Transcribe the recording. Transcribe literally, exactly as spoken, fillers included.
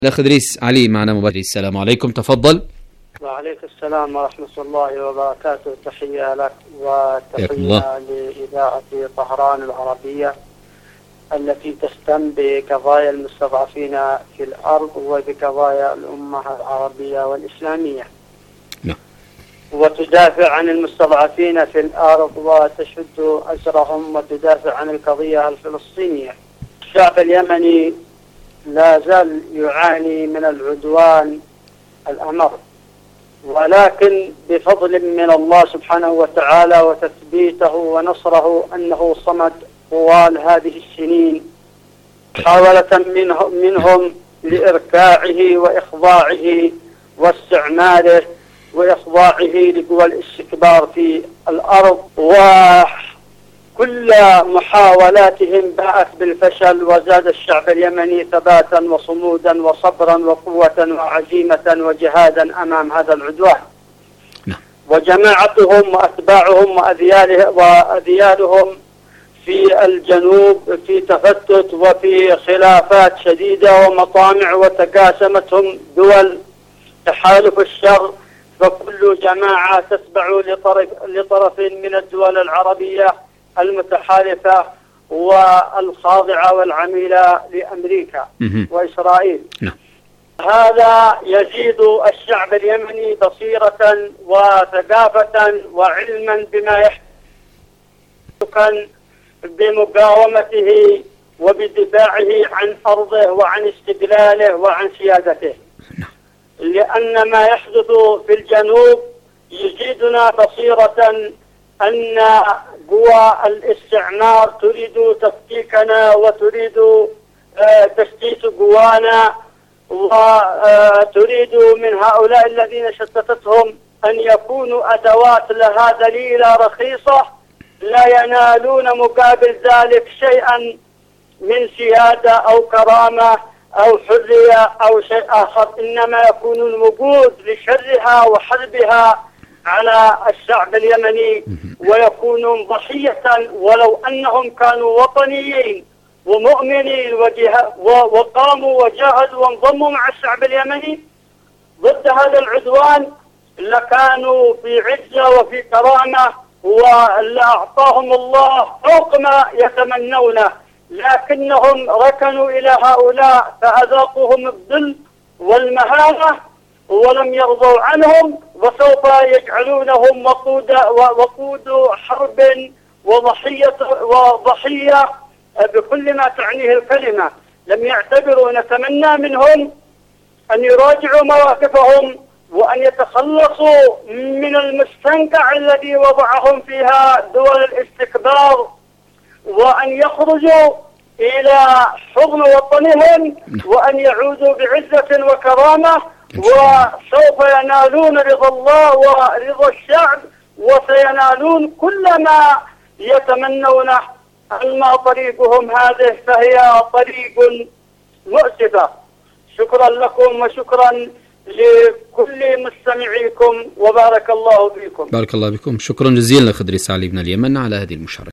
الأخ إدريس علي معنا مباشرة. السلام عليكم، تفضل. وعليكم السلام ورحمة الله وبركاته. تحية لك وتحية لإذاعة طهران العربية التي تهتم بقضايا المستضعفين في الأرض وبقضايا الأمة العربية والإسلامية. نعم. وتدافع عن المستضعفين في الأرض وتشد أسرهم وتدافع عن القضية الفلسطينية. الشعب اليمني لا زال يعاني من العدوان الأمر، ولكن بفضل من الله سبحانه وتعالى وتثبيته ونصره أنه صمد طوال هذه السنين محاولة منهم, منهم لإركاعه وإخضاعه واستعماله وإخضاعه لقوى الاستكبار في الأرض، وكل محاولاتهم باءت بالفشل، وزاد الشعب اليمني ثباتا وصمودا وصبرا وقوة وعزيمة وجهادا أمام هذا العدوان. وجماعتهم وأتباعهم وأذيالهم في الجنوب في تفتت وفي خلافات شديدة ومطامع، وتقاسمتهم دول تحالف الشر، فكل جماعة تتبع لطرف, لطرف من الدول العربية المتحالفة والخاضعة والعميلة لأمريكا وإسرائيل. هذا يزيد الشعب اليمني بصيرة وثقافة وعلما بما يحدث بمقاومته وبدفاعه عن أرضه وعن استقلاله وعن سيادته، لأن ما يحدث في الجنوب يزيدنا بصيرة أن قوى الاستعمار تريد تفكيكنا وتريد تشتيت قوانا، وتريد من هؤلاء الذين شتتتهم أن يكونوا أدوات لها دليلة رخيصة لا ينالون مقابل ذلك شيئا من سيادة أو كرامة أو حرية أو شيء آخر، إنما يكونون وقود لشرها وحربها على الشعب اليمني، ويكونون ضحية ولو أنهم كانوا وطنيين ومؤمنين وقاموا وجاهدوا وانضموا مع الشعب اليمني ضد هذا العدوان لكانوا في عزة وفي كرامة، ولأعطاهم الله فوق ما يتمنونه، لكنهم ركنوا إلى هؤلاء فأذاقوهم الذل والمهانة ولم يرضوا عنهم، وسوف يجعلونهم وقود وقود حرب وضحية وضحية بكل ما تعنيه الكلمة. لم يعتبروا. نتمنى منهم أن يراجعوا مواقفهم وأن يتخلصوا من المستنقع الذي وضعهم فيها دول الاستكبار، وأن يخرجوا إلى حضن وطنهم وأن يعودوا بعزة وكرامة، وسوف ينالون رضا الله ورضا الشعب وسينالون كل ما يتمنونه. أما طريقهم هذه فهي طريق مؤسفة. شكرا لكم وشكرا لكل مستمعيكم وبارك الله فيكم. بارك الله بكم. شكرا جزيلا أخ إدريس علي من اليمن على هذه المشاركة.